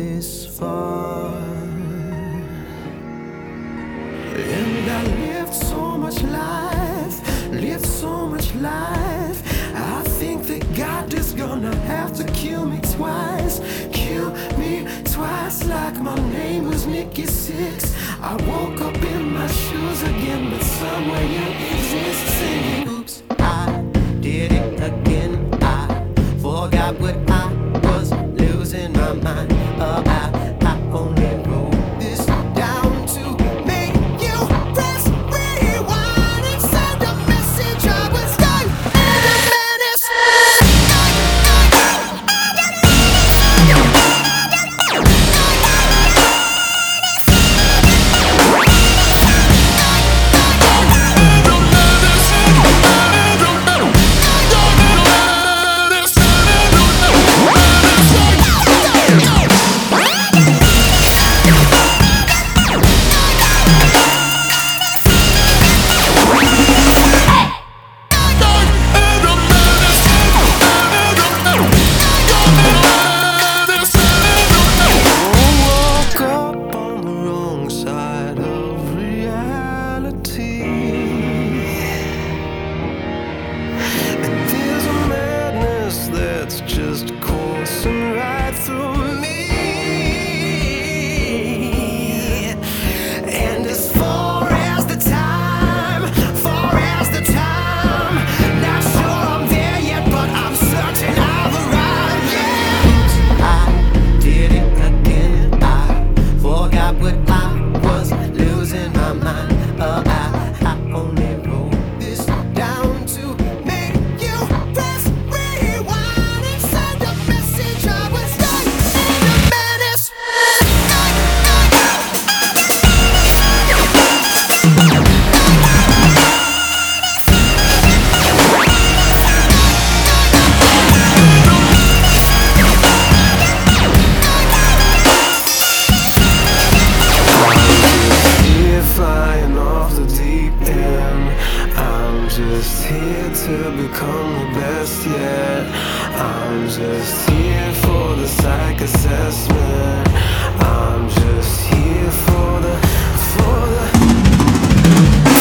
this far. And I lived so much life, lived so much life. I think that God is gonna have to kill me twice, like my name was Nikki Sixx. I woke up in my shoes again, but somewhere you exist, singing, oops, I did it again. I forgot what I was losing my mind about. I only wrote this down to make you press rewind and send a message. I was stuck in a menace. Just coursing right through me. And as far as the time, not sure I'm there yet, but I'm certain I've arrived. Yeah, I did it again. I forgot what I was losing my mind about. I only wrote this down to make you press rewind. Just here to become the best yet. I'm just here for the psych assessment. I'm just here for the